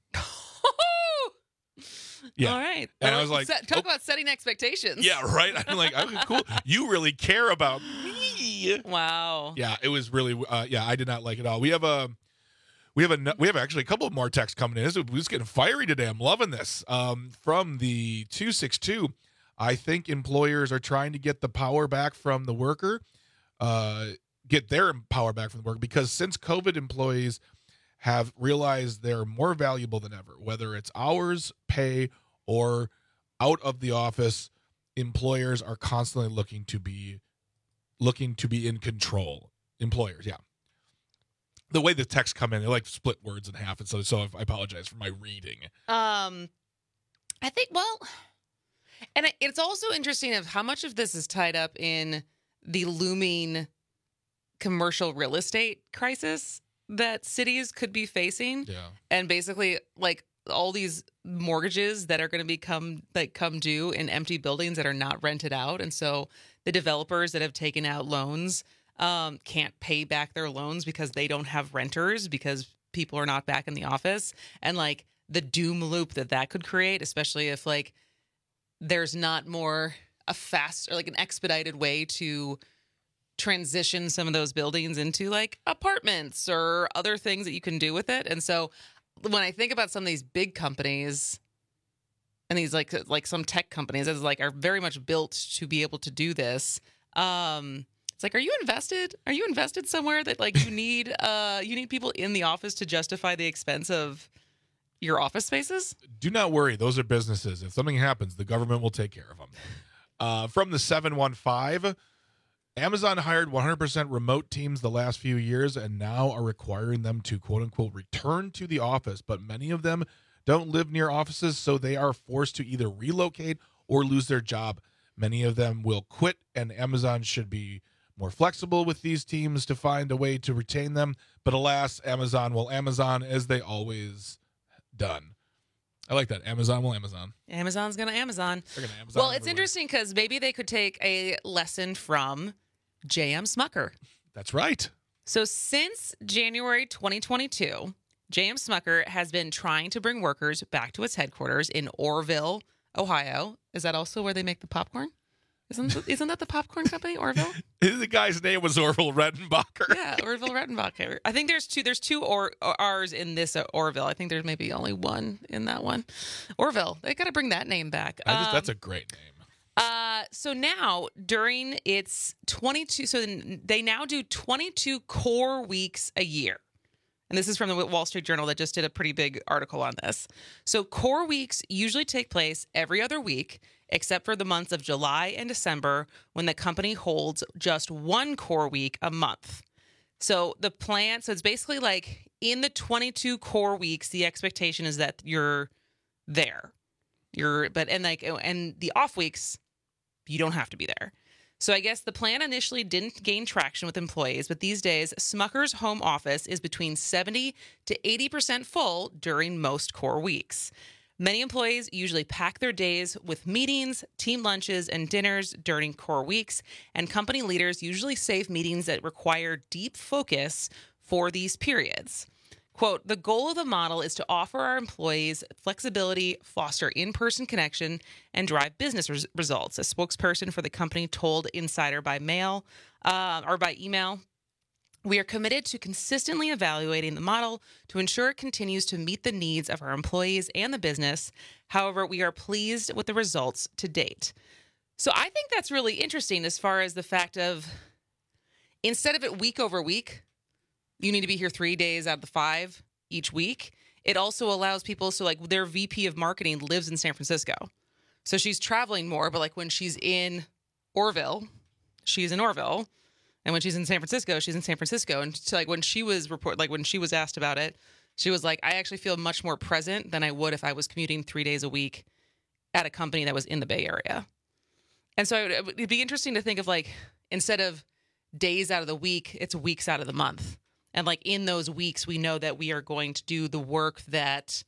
Yeah. All right. And I was like, Set, talk oh. about setting expectations. Yeah, right. I'm like, okay, cool. You really care about me. Wow. Yeah, it was really. Uh, yeah, I did not like it at all. We have a, we have a, we have actually a couple of more texts coming in. This is it's getting fiery today. I'm loving this. Um, from the two six two, I think employers are trying to get the power back from the worker, uh, get their power back from the worker because since COVID, employees have realized they're more valuable than ever, whether it's hours, pay, or out of the office. Employers are constantly looking to be looking to be in control. Employers, yeah. The way the texts come in, they like split words in half, and so so I apologize for my reading. Um, I think well, and it's also interesting of how much of this is tied up in the looming commercial real estate crisis that cities could be facing. Yeah. And basically like all these mortgages that are going to become like come due in empty buildings that are not rented out. And so the developers that have taken out loans um, can't pay back their loans because they don't have renters because people are not back in the office. And like the doom loop that that could create, especially if like there's not more a fast or like an expedited way to transition some of those buildings into like apartments or other things that you can do with it. And so when I think about some of these big companies and these like like some tech companies that is like are very much built to be able to do this, um, it's like, are you invested? Are you invested somewhere that like you need uh you need people in the office to justify the expense of your office spaces? Do not worry. Those are businesses. If something happens, the government will take care of them. Uh, from the seven one five, Amazon hired one hundred percent remote teams the last few years and now are requiring them to, quote unquote, return to the office. But many of them don't live near offices, so they are forced to either relocate or lose their job. Many of them will quit, and Amazon should be more flexible with these teams to find a way to retain them. But alas, Amazon will Amazon as they always done. I like that. Amazon will Amazon. Amazon's going to Amazon. They're going to Amazon. Well, it's interesting because maybe they could take a lesson from J M Smucker. That's right. So since January twenty twenty-two, J M Smucker has been trying to bring workers back to its headquarters in Orrville, Ohio. Is that also where they make the popcorn? Isn't isn't that the popcorn company, Orville? The guy's name was Orville Redenbacher. Yeah, Orville Redenbacher. I think there's two. There's two or, or R's in this uh, Orville. I think there's maybe only one in that one. Orville. They got to bring that name back. I just, Um, that's a great name. Uh, so now during its twenty-two, so they now do twenty-two core weeks a year. And this is from the Wall Street Journal that just did a pretty big article on this. So core weeks usually take place every other week, except for the months of July and December when the company holds just one core week a month. So the plan, so it's basically like in the twenty-two core weeks, the expectation is that you're there. You're, but, and like, and the off weeks, you don't have to be there. So I guess the plan initially didn't gain traction with employees, but these days, Smucker's home office is between seventy to eighty percent full during most core weeks. Many employees usually pack their days with meetings, team lunches, and dinners during core weeks, and company leaders usually save meetings that require deep focus for these periods. Quote, the goal of the model is to offer our employees flexibility, foster in-person connection, and drive business res- results, a spokesperson for the company told Insider by mail uh, or by email. We are committed to consistently evaluating the model to ensure it continues to meet the needs of our employees and the business. However, we are pleased with the results to date. So I think that's really interesting as far as the fact of instead of it week over week, you need to be here three days out of the five each week. It also allows people, so like their V P of marketing lives in San Francisco. So she's traveling more, but like when she's in Orville, she's in Orville. And when she's in San Francisco, she's in San Francisco. And so like when she was report, like when she was asked about it, she was like, I actually feel much more present than I would if I was commuting three days a week at a company that was in the Bay Area. And so it would it'd be interesting to think of like, instead of days out of the week, it's weeks out of the month. And like in those weeks, we know that we are going to do the work that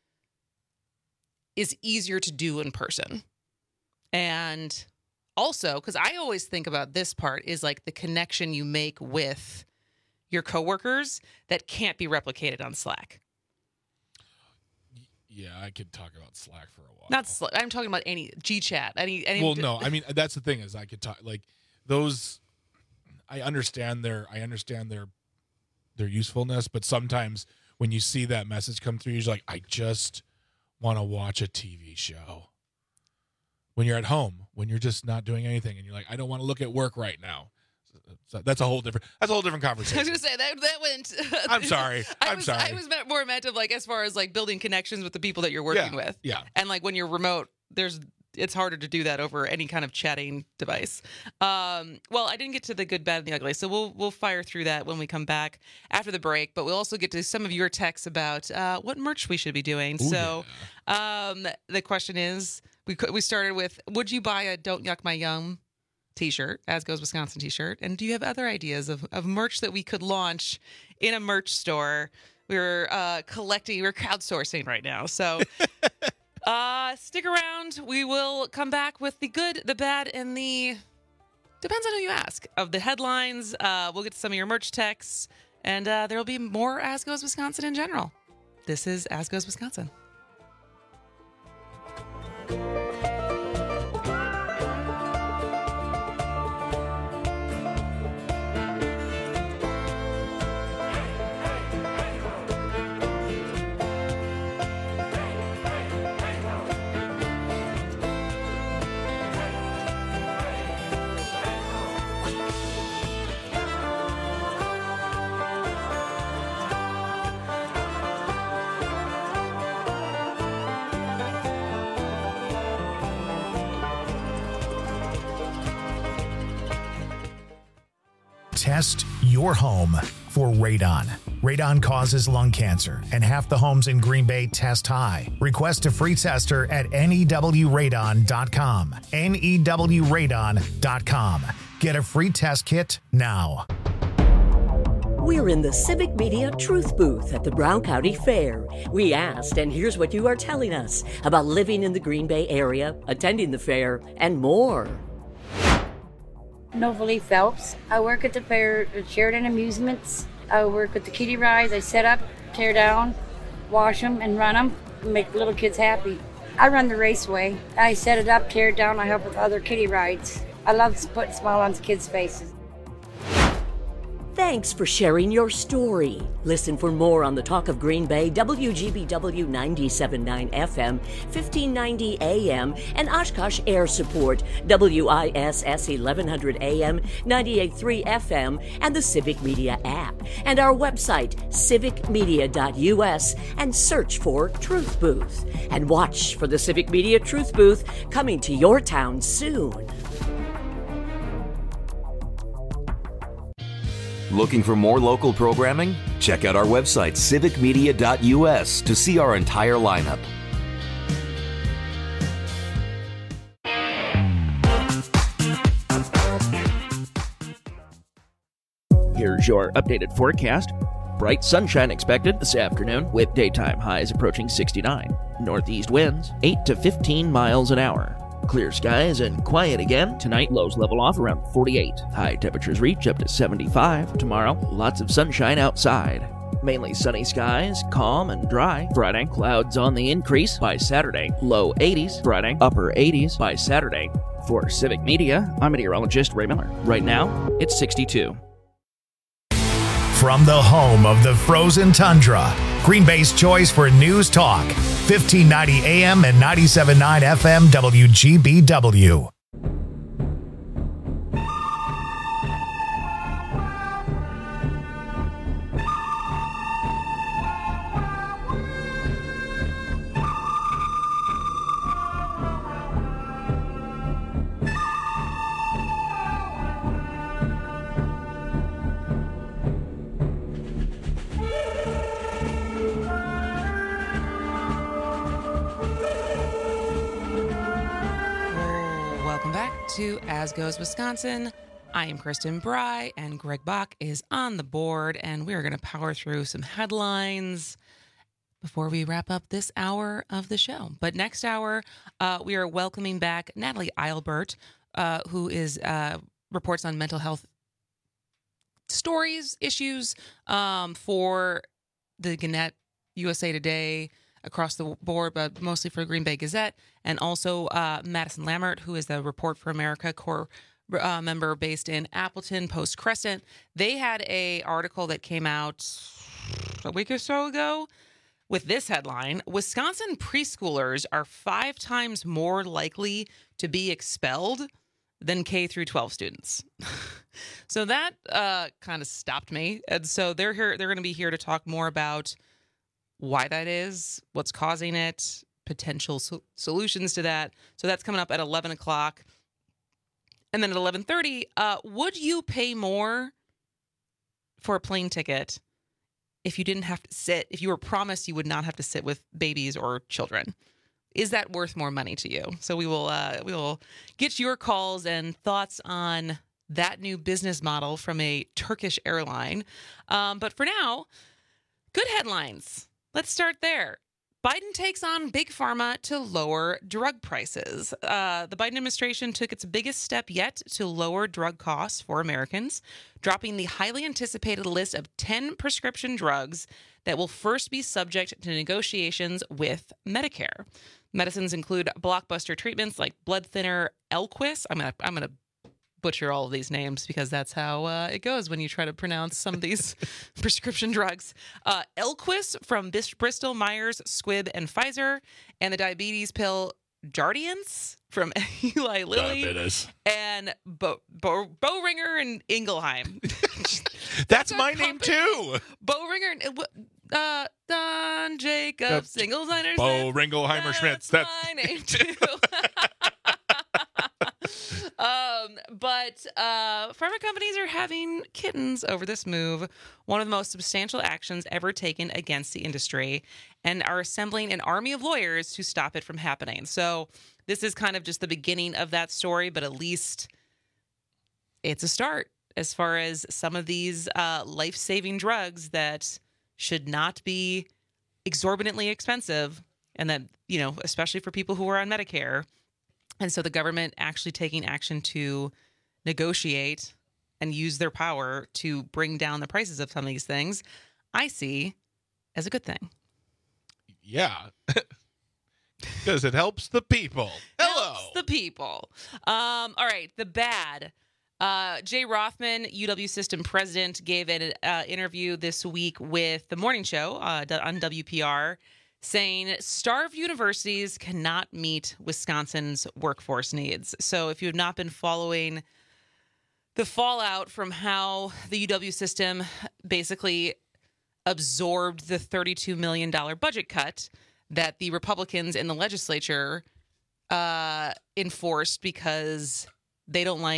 is easier to do in person. And also, because I always think about this part is like the connection you make with your coworkers that can't be replicated on Slack. Yeah, I could talk about Slack for a while. Not Slack. I'm talking about any GChat. Any, any. Well, no, I mean that's the thing is I could talk like those. I understand their. I understand their. their usefulness, but sometimes when you see that message come through, you're like, I just want to watch a T V show. When you're at home, when you're just not doing anything, and you're like, I don't want to look at work right now. So that's a whole different. That's a whole different conversation. I was gonna say that that went. I'm sorry. I I'm was, sorry. I was meant, more meant of like as far as like building connections with the people that you're working Yeah, with. yeah. And like when you're remote, there's it's harder to do that over any kind of chatting device. Um, well, I didn't get to the good, bad, and the ugly, so we'll we'll fire through that when we come back after the break. But we'll also get to some of your texts about uh, what merch we should be doing. Ooh, so um, the question is, we could- we started with, would you buy a "Don't Yuck My Yum" T-shirt, As Goes Wisconsin T-shirt, and do you have other ideas of of merch that we could launch in a merch store? We're uh, collecting, we're crowdsourcing right now, so. Uh, stick around. We will come back with the good, the bad, and the depends on who you ask of the headlines. Uh, we'll get to some of your merch texts, and uh, there will be more As Goes Wisconsin in general. This is As Goes Wisconsin. Test your home for radon. Radon causes lung cancer, and half the homes in Green Bay test high. Request a free tester at N E W radon dot com. N E W radon dot com. Get a free test kit now. We're in the Civic Media Truth Booth at the Brown County Fair. We asked, and here's what you are telling us about living in the Green Bay area, attending the fair, and more. Novalee Phelps. I work at the fair at Sheridan Amusements. I work with the kiddie rides. I set up, tear down, wash them, and run them, and make little kids happy. I run the raceway. I set it up, tear it down. I help with other kiddie rides. I love to put a smile on the kids' faces. Thanks for sharing your story. Listen for more on the Talk of Green Bay, W G B W ninety-seven point nine F M, fifteen ninety A M, and Oshkosh Air Support, W I S S eleven hundred A M, ninety-eight point three F M, and the Civic Media app, and our website, civic media dot U S, and search for Truth Booth. And watch for the Civic Media Truth Booth coming to your town soon. Looking for more local programming? Check out our website, civic media dot u s, to see our entire lineup. Here's your updated forecast. Bright sunshine expected this afternoon, with daytime highs approaching sixty-nine. Northeast winds, eight to fifteen miles an hour. Clear skies and quiet again. Tonight, lows level off around forty-eight. High temperatures reach up to seventy-five. Tomorrow, lots of sunshine outside. Mainly sunny skies, calm and dry. Friday, clouds on the increase by Saturday. Low eighties. Friday, upper eighties by Saturday. For Civic Media, I'm meteorologist Ray Miller. Right now, it's sixty-two. From the home of the frozen tundra, Green Bay's choice for news talk, fifteen ninety A M and ninety-seven point nine F M W G B W. To As Goes Wisconsin. I am Kristen Bry, and Greg Bach is on the board, and we're going to power through some headlines before we wrap up this hour of the show. But next hour, uh, we are welcoming back Natalie Eilbert, uh, who is uh, reports on mental health stories, issues um, for the Gannett, U S A Today, across the board, but mostly for Green Bay Gazette, and also uh, Madison Lammert, who is the Report for America core uh, member based in Appleton, Post Crescent. They had a article that came out a week or so ago with this headline: Wisconsin preschoolers are five times more likely to be expelled than K through twelve students. So that uh, kind of stopped me, and so they're here. They're going to be here to talk more about why that is, what's causing it, potential so- solutions to that. So that's coming up at eleven o'clock. And then at eleven thirty, uh, would you pay more for a plane ticket if you didn't have to sit, if you were promised you would not have to sit with babies or children? Is that worth more money to you? So we will uh, we will get your calls and thoughts on that new business model from a Turkish airline. Um, but for now, good headlines. Let's start there. Biden takes on Big Pharma to lower drug prices. Uh, the Biden administration took its biggest step yet to lower drug costs for Americans, dropping the highly anticipated list of ten prescription drugs that will first be subject to negotiations with Medicare. Medicines include blockbuster treatments like blood thinner Eliquis. I'm gonna I'm gonna butcher all of these names because that's how uh, it goes when you try to pronounce some of these prescription drugs. Uh, Eliquis from Bristol Myers Squibb and Pfizer, and the diabetes pill Jardiance from Eli Lilly, Diabetes. and Bo- Bo- Boehringer and Ingelheim. That's my name too. Boehringer and uh, Don Jacobs, Ingelheim. Bo Ringelheimer Schmitz. That's That's my name too. Um, but uh, pharma companies are having kittens over this move, one of the most substantial actions ever taken against the industry, and are assembling an army of lawyers to stop it from happening. So this is kind of just the beginning of that story, but at least it's a start as far as some of these uh, life-saving drugs that should not be exorbitantly expensive, and that, you know, especially for people who are on Medicare. And so the government actually taking action to negotiate and use their power to bring down the prices of some of these things, I see as a good thing. Yeah. Because it helps the people. Hello. Helps the people. Um, all right. The bad. Uh, Jay Rothman, U W System president, gave an uh, interview this week with The Morning Show uh, on W P R, saying starved universities cannot meet Wisconsin's workforce needs. So if you have not been following the fallout from how the U W system basically absorbed the thirty-two million dollars budget cut that the Republicans in the legislature uh, enforced because they don't like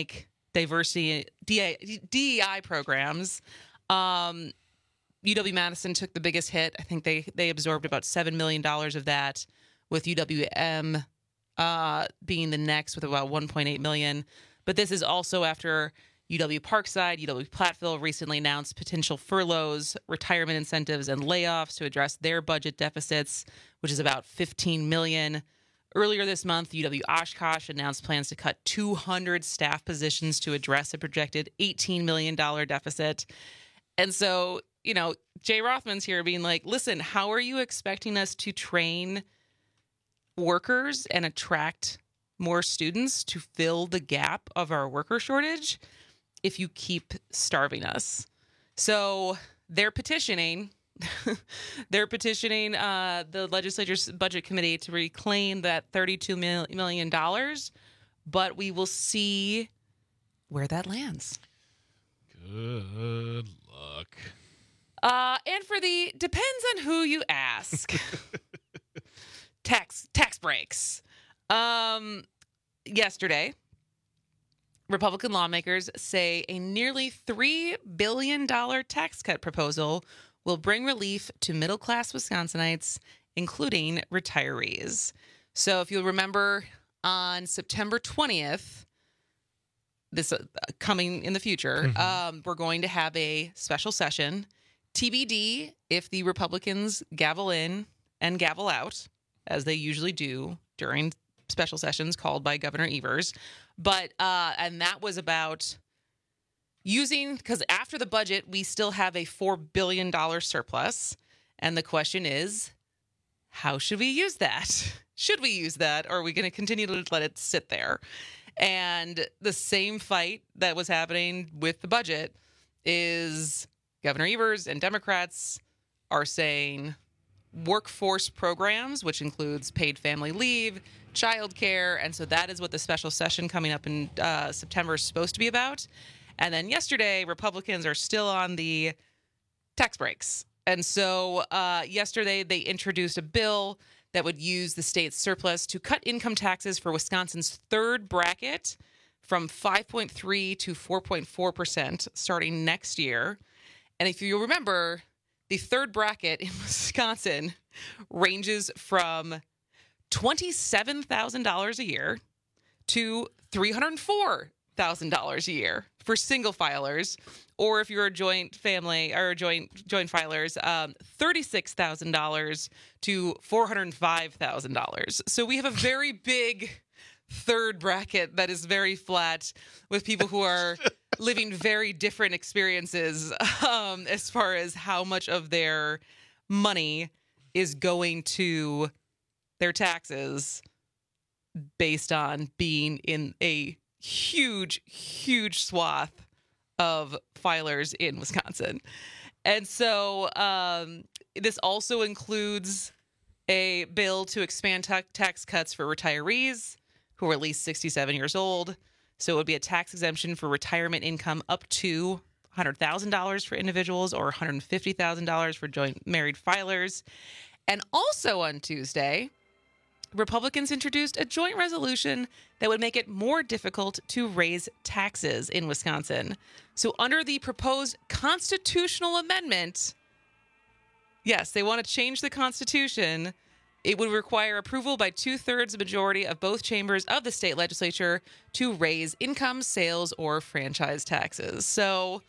diversity D E I programs. Um, U W-Madison took the biggest hit. I think they, they absorbed about seven million dollars of that, with U W M uh, being the next with about one point eight million dollars. But this is also after U W Parkside, U W Platteville recently announced potential furloughs, retirement incentives, and layoffs to address their budget deficits, which is about fifteen million dollars. Earlier this month, U W Oshkosh announced plans to cut two hundred staff positions to address a projected eighteen million dollars deficit. And so, you know, Jay Rothman's here being like, listen, how are you expecting us to train workers and attract more students to fill the gap of our worker shortage if you keep starving us? So they're petitioning. They're petitioning uh, the legislature's budget committee to reclaim that thirty-two million dollars, but we will see where that lands. Good luck. Uh, and for the depends on who you ask. tax tax breaks. Um, yesterday, Republican lawmakers say a nearly three billion dollars tax cut proposal will bring relief to middle-class Wisconsinites, including retirees. So if you'll remember, on September twentieth, this uh, coming in the future, mm-hmm. um, we're going to have a special session. T B D if the Republicans gavel in and gavel out, as they usually do during special sessions called by Governor Evers. But, uh, and that was about using, because after the budget, we still have a four billion dollars surplus. And the question is, how should we use that? Should we use that? Or are we going to continue to let it sit there? And the same fight that was happening with the budget is Governor Evers and Democrats are saying workforce programs, which includes paid family leave, childcare. And so that is what the special session coming up in uh, September is supposed to be about. And then yesterday, Republicans are still on the tax breaks. And so uh, yesterday, they introduced a bill that would use the state's surplus to cut income taxes for Wisconsin's third bracket from five point three to four point four percent starting next year. And if you remember, the third bracket in Wisconsin ranges from twenty-seven thousand dollars a year to three hundred four thousand dollars a year for single filers, or if you're a joint family or joint joint filers, um, thirty-six thousand dollars to four hundred five thousand dollars. So we have a very big third bracket that is very flat, with people who are living very different experiences um, as far as how much of their money is going to their taxes based on being in a huge, huge swath of filers in Wisconsin. And so um, this also includes a bill to expand ta- tax cuts for retirees who are at least sixty-seven years old. So it would be a tax exemption for retirement income up to one hundred thousand dollars for individuals or one hundred fifty thousand dollars for joint married filers. And also on Tuesday, Republicans introduced a joint resolution that would make it more difficult to raise taxes in Wisconsin. So under the proposed constitutional amendment, yes, they want to change the Constitution. It would require approval by two-thirds majority of both chambers of the state legislature to raise income, sales, or franchise taxes. So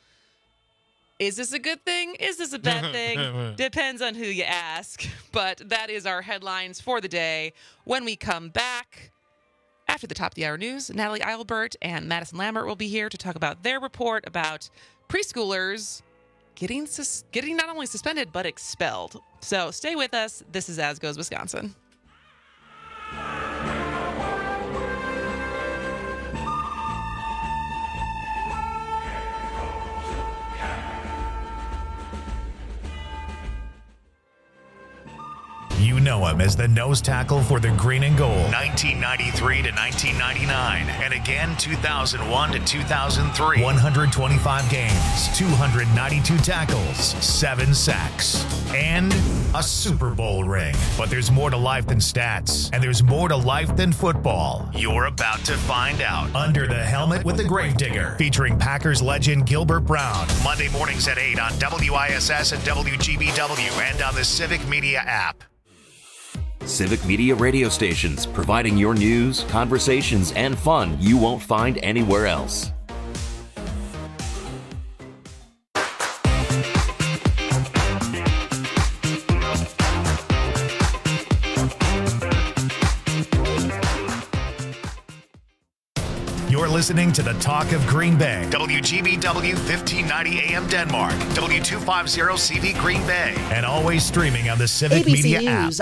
is this a good thing? Is this a bad thing? Depends on who you ask. But that is our headlines for the day. When we come back, after the top of the hour news, Natalie Eilbert and Madison Lambert will be here to talk about their report about preschoolers getting sus- getting not only suspended, but expelled. So stay with us. This is As Goes Wisconsin. You know him as the nose tackle for the Green and Gold, nineteen ninety-three to nineteen ninety-nine, and again two thousand one to two thousand three. one hundred twenty-five games, two hundred ninety-two tackles, seven sacks, and a Super Bowl ring. But there's more to life than stats, and there's more to life than football. You're about to find out. Under the Helmet with the Gravedigger, featuring Packers legend Gilbert Brown. Monday mornings at eight on W I S S and W G B W and on the Civic Media app. Civic Media radio stations, providing your news, conversations, and fun you won't find anywhere else. You're listening to the Talk of Green Bay. W G B W fifteen ninety A M Denmark. W two fifty C V Green Bay. And always streaming on the Civic A B C Media News. app.